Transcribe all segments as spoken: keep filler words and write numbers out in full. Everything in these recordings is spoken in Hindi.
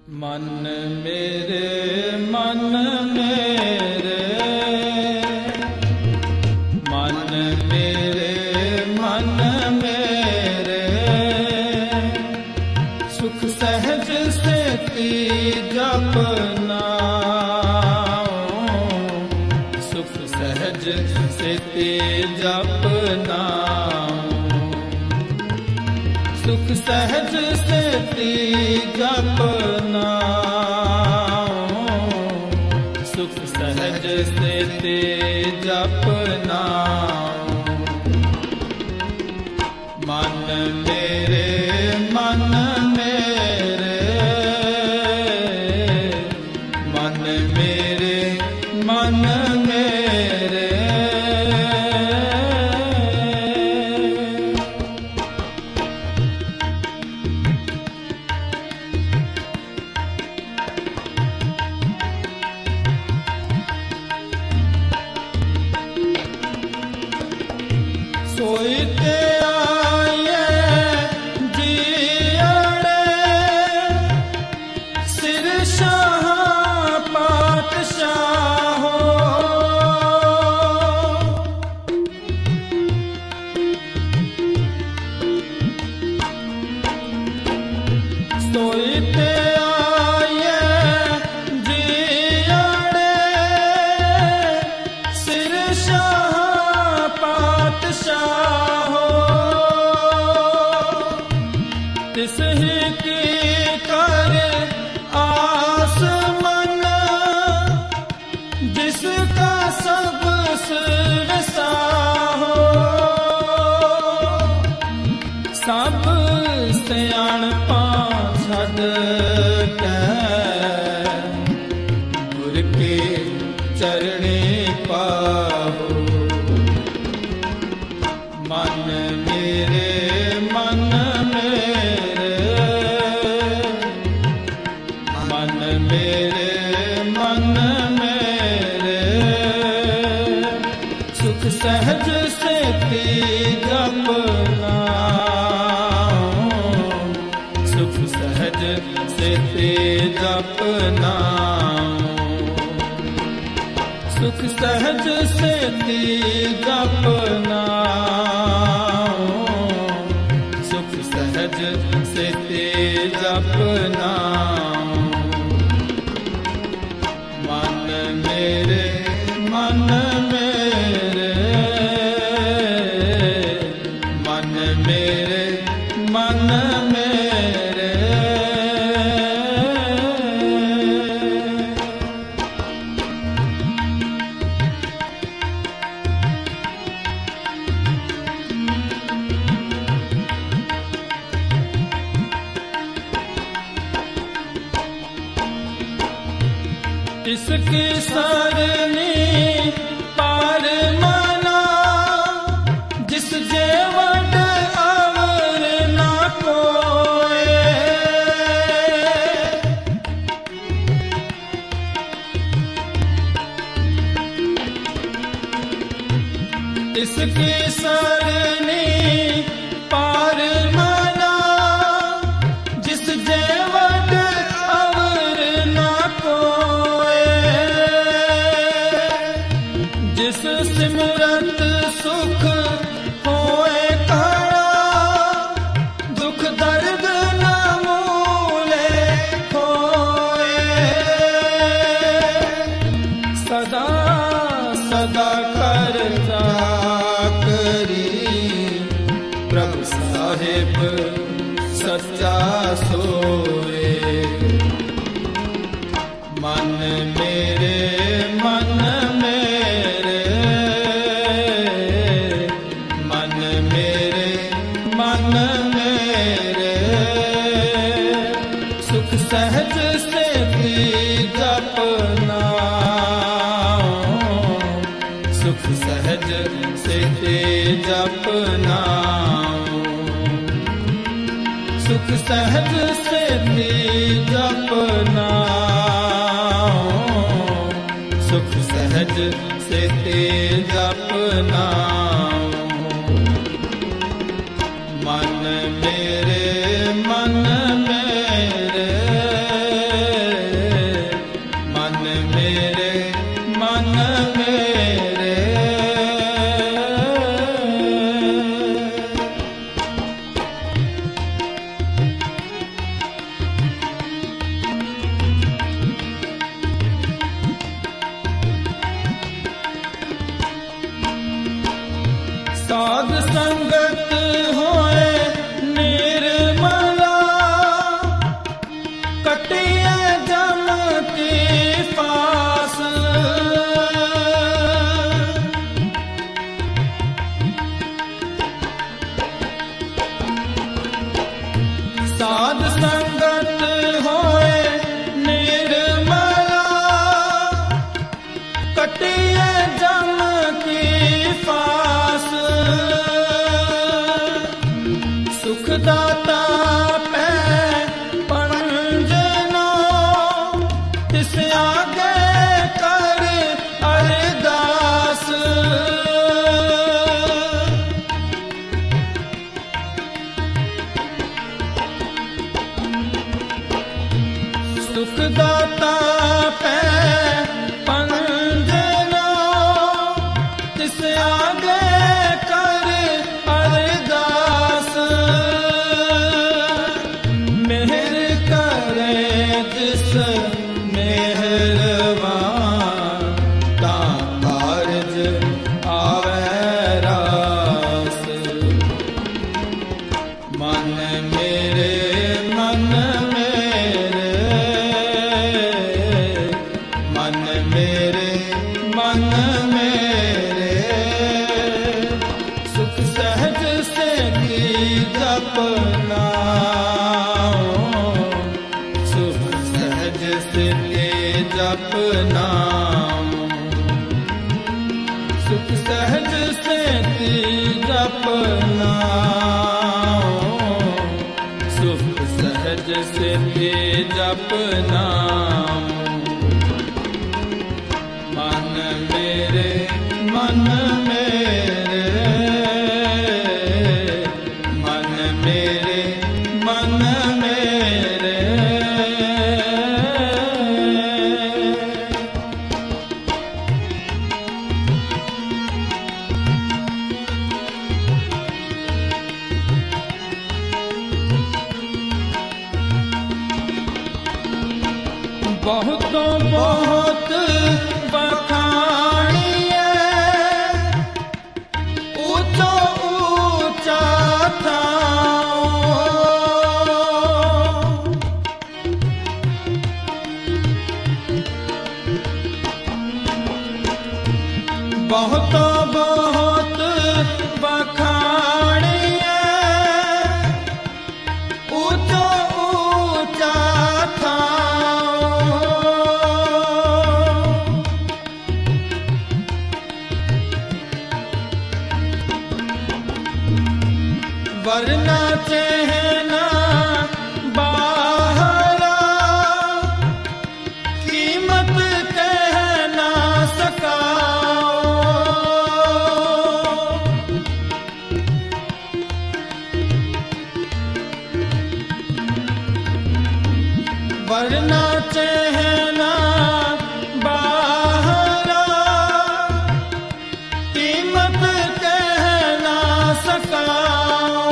मन मेरे मन मेरे मन मेरे मन मेरे सुख सहज से जपना सुख सहज से जपना सुख सहज से जपना सुख सहज से जपना मन मेरे मन मेरे मन मेरे मन मेरे सोईते आये जियड़े सिर शाह पातशाह सोईते आये जियड़े सिर शाह पातशाह तिस ही की कर आस मन जिसका सब सिरसा हो सब सियाणपा छड के गुर के चरणे पाहो मन मेरे मन मेरे मन मेरे मन मेरे सुख सहज से जपना सुख सहज से जपना सुख सहज से जपना सुख सहज से जपना मन मेरे मन मेरे मन मेरे मन मेरे इसकी सरनी पार माना जिस जेवट अवर ना कोए इसकी सरनी पार माना जिस जेवट अवर ना जिस सिमरत सुख होए काड़ा दुख दर्द न मूले होए सदा सदा करता करी प्रभु साहिब सच्चा सोए मन मेरे मन मेरे मन मेरे मन मेरे सुख सहज से जपना सुख सहज से जपना सुख सहज से जपना सुख सहज से जपना मन मेरे मन मेरे संगत होए निर्मला, कटिए जम के पास। साध संगत होए निर्मला, कटिए जम के पास। सुखदाता पै पंजना, तिस आगे कर अरदास। सुखदाता पै पंजना, तिस आगे कर अरदास। मेहर करे जिस मेहरबान, तां कारज आवे रास। मन मेरे मन मेरे, मन मेरे मन मेरे, सुख सहज से की जपना। सुख सहज से की जपना, सुख सहज से की जपना। सुख सहज से की जपना। मन मेरे मन मेरे, मन मेरे मन मेरे। बहुतों बहुत बखानिए, ऊंचो ऊंचा था। बहुतों बहुत बखानिए, ऊंचो ऊंचा था। वरना चहना बाहरा, कीमत कह ना सकाओ। वरना चहना बाहरा, कीमत कह ना सकाओ।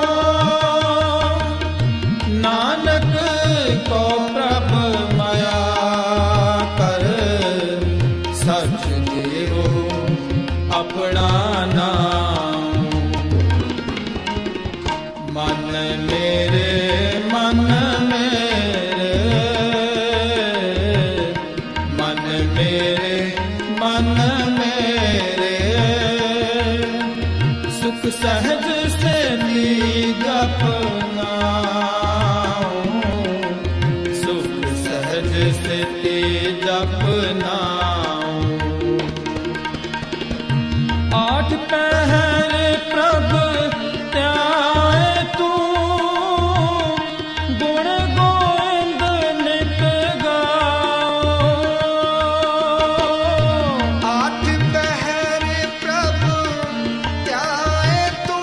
नानक को प्रभ माया कर, सच देवो अपना नाम। मन मेरे मन मेरे, मन मेरे मन मेरे। सुख सहज से नी जपना, सुख सहज से नी जपना। आठ पहर प्रभ त्याए तू, गुण गोविंद नित गाओ। आठ पहर प्रभु त्याए तू,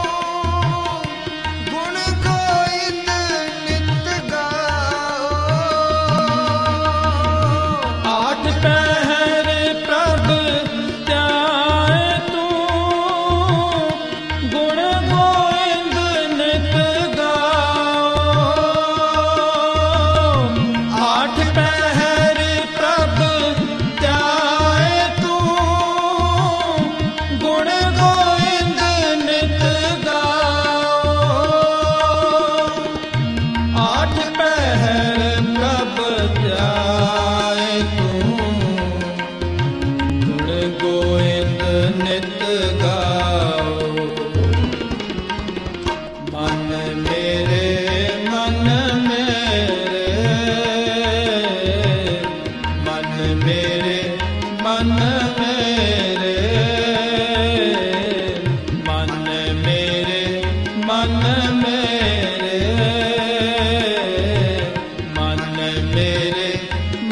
गुण गोविंद नित गाओ। आठ पहर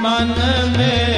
मन में